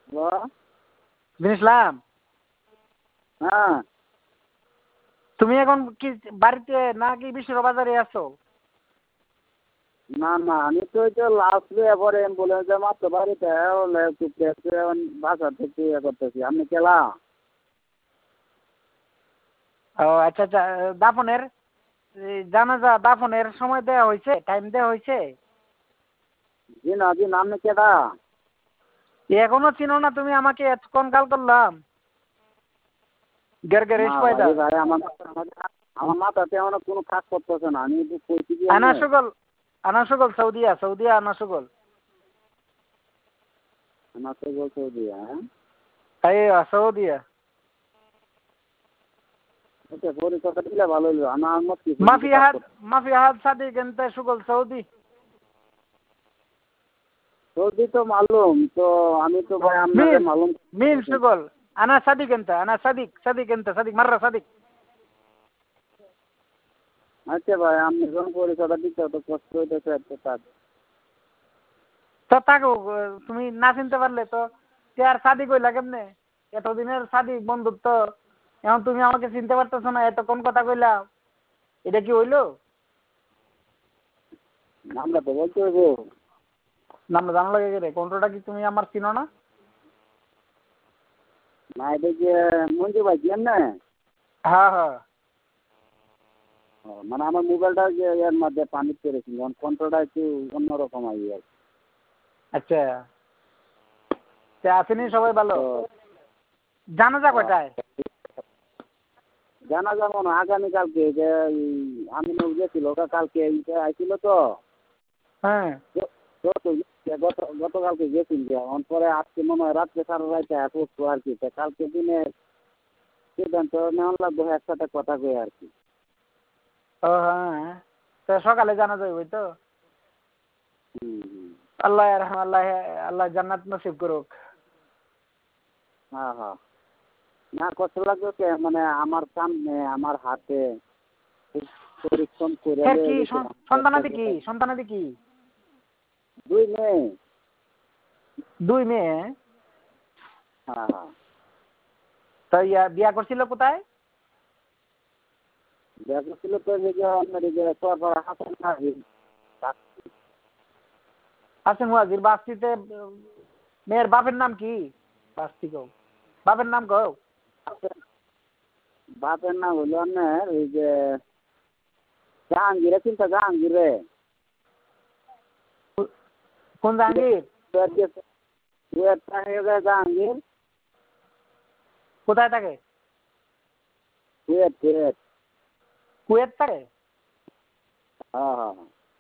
জিনিসলাম হ্যাঁ তুমি এখন কি বাড়িতে নাকি বিশ্বের বাজারে আছো? না না আমি তো ওই তো লাস্ট এবারে অ্যাম্বুলেন্সে মাত্র বাড়িতে হলে বাসা থেকে ইয়ে করতেছি। আপনি কেলা? ও আচ্ছা আচ্ছা, দাফনের জানাজা দাফনের সময় দেওয়া হয়েছে, টাইম দেওয়া হয়েছে? জি না জি না, আপনি কেডা? এখনো চিনো না তুমি আমাকে? এতক্ষণ কাল করলাম গের গের না স্পাইদা। ভাই ভাই আমার মাথাতে আমার কোনো কাজ করতেছে না। আমি কইছি কি আনা সুগল, আনা সুগল, সৌদিয়া সৌদিয়া আনা সুগল। আমার তো বলতে দিয়া এই সৌদিয়া আচ্ছা পরিচয়টা দিলে ভালো হইলো। আমার মত কি মাফি আহাদ সাদিক এনতে সুগল সৌদি। সৌদি তো মালুম তো, আমি তো ভাই আপনাদের মালুম মিন সুগল আনা সাদিক এনতে, আনা সাদিক সাদিক এনতে, সাদিক মাররা সাদিক। আচ্ছা ভাই আপনি যখন পরিচয়টা দিতে তো কষ্ট হইতেছে একটা কাজ। তো তাকে তুমি না চিনতে পারলে তো তে আর সাদিক হইলা কেমনে? এতদিনের সাদিক বন্ধুত্ব, এখন তুমি আমাকে চিনতে পারতেছো না, এত কোন কথা কইলা? এটা কি হইলো? নামটা তো বলতে হইব। নাম জানা লাগে রে, কোনটা কি তুমি আমার চিনো না? না এটা যে মঞ্জু ভাই কি না? হ্যাঁ হ্যাঁ। মানে আমার মোবাইলটা যে এর মধ্যে পানি পেরেছিল, কন্ট্রোলটা একটু অন্যরকম আইয়ে। আচ্ছা, তে আসেনি সবাই ভালো? জানাজা কয়টায়? জানা যাবো না আগামীকালকে, যে আমি গেছিল কালকে আইছিল তো হ্যাঁ। গতকালকে গেছিল যে পরে আজকে মনে হয় রাত্রে সারা রাইতে পড়তো আর কি। কালকে দিনে সিদ্ধান্ত নেওয়া লাগবো একসাথে কথা কই আর কি। ও হ্যাঁ, তো সকালে জানা যাবে তো। হুম। আল্লাহ ইয়ারহাম, আল্লাহ আল্লাহ জান্নাত নসিব করুক। হ্যাঁ হ্যাঁ, না কষ্ট লাগবে মানে আমার সামনে আমার হাতে পরিশ্রম করে এর কি সন্তানাদি কি? সন্তানাদি কি? 2 মেয়ে। 2 মেয়ে? হ্যাঁ হ্যাঁ। তো বিয়া করছিল কোথায়? দেখা ছিল তো যে আপনার এই যে সরবরাহ হাসান নাজির। হাসান মুয়াজির বাস্তিতে। মেয়ের বাপের নাম কি? বাস্তি কও, বাপের নাম কও। বাপের নাম হলো আপনার ওই যে জাহাঙ্গীর, চিন্তা জাহাঙ্গীর রে। কোন জাহাঙ্গীর? জাহাঙ্গীর কোথায় থাকে? Kuwait Kuwait. কুয়েত থাকে? হ্যাঁ হ্যাঁ।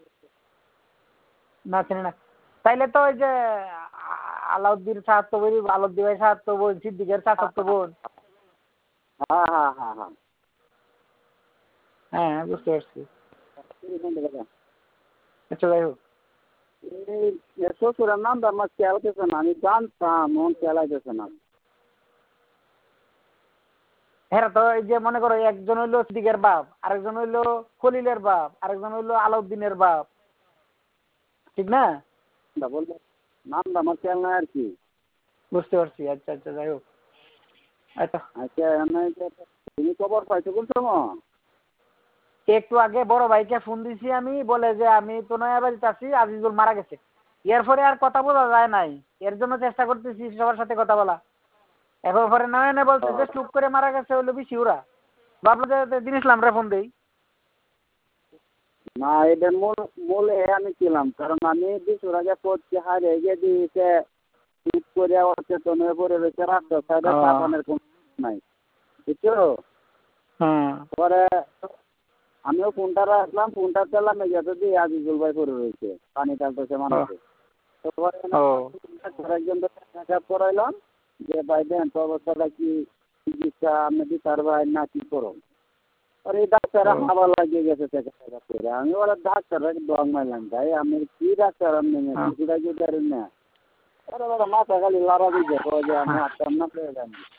না চিনি না। তাইলে তো ওই যে আলাউদ্দিন সাহাত্ত বোন, আলাউদ্দিন ভাই সাহাত্ত বোন, সিদ্দিকের সাহাত্ত বোন। হ্যাঁ হ্যাঁ হ্যাঁ হ্যাঁ। হ্যাঁ বুঝতে পারছি। আচ্ছা যাই হোক। শ্বশুরের নামটা আমার খেয়াল করছে না, আমি জানতাম মন খেয়ালাইতেছে না। হ্যাঁ তো এই যে মনে করো একজন হইলো সিদ্দিকের বাপ, আরেকজন হইলো খলিলের বাপ, আরেকজন হইলো আলাউদ্দিনের বাপ, ঠিক না? বললে নামটা আমার খেয়াল নাই আর কি। বুঝতে পারছি। আচ্ছা আচ্ছা যাই হোক। আচ্ছা আচ্ছা তুমি খবর পাইছো কোন সময়? একটু আগে বড় ভাইকে ফোন দিছি আমি, বলে যে আমি তো নয়া বাড়িতে আছি, আজিজুল মারা গেছে। এরপরে আর কথা বলা যায় নাই, এর জন্য চেষ্টা করতেছি সবার সাথে কথা বলা। এখন পরে নয়নে বলছে যে চুপ করে মারা গেছে হইলো বেশি ওরা। ভাবলো যে দিন ইসলাম রে ফোন দেই। না এটা মূল আমি ছিলাম, কারণ আমি বিশুর আগে পড়ছি হারিয়ে গিয়ে দিয়েছে চুপ করে অচেতন হয়ে পড়ে রয়েছে রাস্তার সাইডে, পাঠানের কোন নাই বুঝছো। পরে আমিও ফোনটা রাখলাম, ফোনটা পেলাম এই যাতে দিয়ে আজিজুল ভাই পড়ে রয়েছে, পানি টালতেছে মানুষে। একজন করাইলাম যে ভাই দেন তো অবস্থাটা কি, চিকিৎসা আপনি দিতার ভাই না কি করো। আর এই ডাক্তার হাওয়া লাগিয়ে গেছে। আমি ওরা ডাক্তার দম মারলাম ভাই, আমি কি ডাক্তার আপনি কিছুটা কি পারেন না। মাথা খালি লড়া দিচ্ছে যে আমি আসতাম না পেয়ে যান।